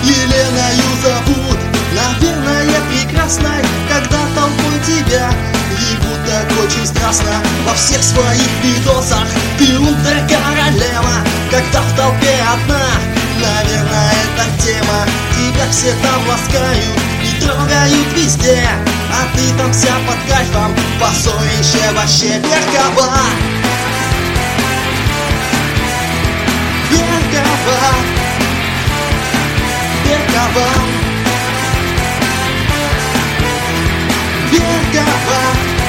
Еленою зовут, наверное, прекрасной, когда толпой тебя ебут так очень страстно. Во всех своих видосах ты ультра-королева, когда в толпе одна, наверное, это тема. Тебя все там ласкают и трогают везде, а ты там вся под кайфом, позорище вообще Беркова. Беркова, Беркова, Беркова.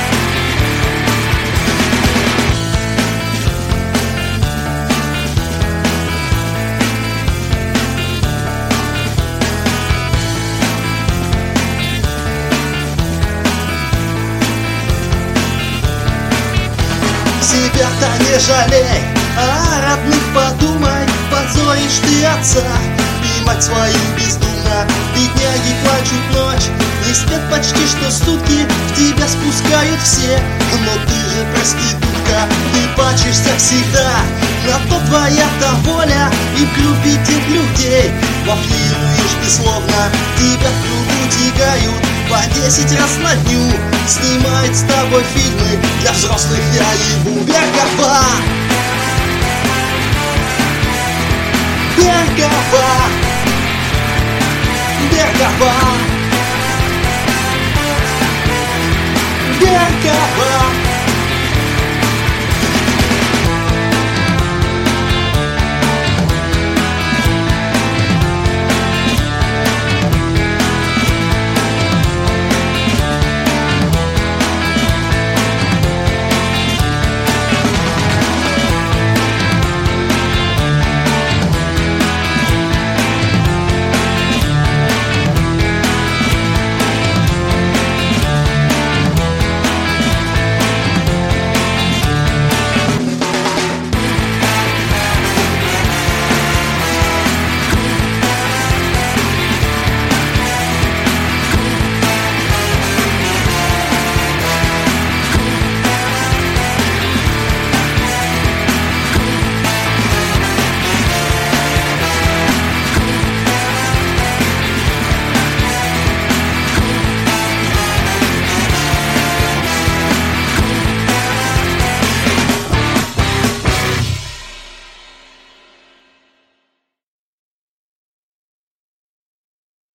Себя-то не жалей, а родных подумай. Позоришь ты отца и мать свою бездумно. Бедняги плачут ночь, не спят почти что сутки, в тебя спускают все. Но ты же проститутка, ты пачешься всегда, на то твоя-то воля и в любви тех людей. Вафлируешь ты словно, тебя в кругу тягают по 10 раз на дню, снимает с тобой фильмы для взрослых, я ебу. Беркова, Беркова.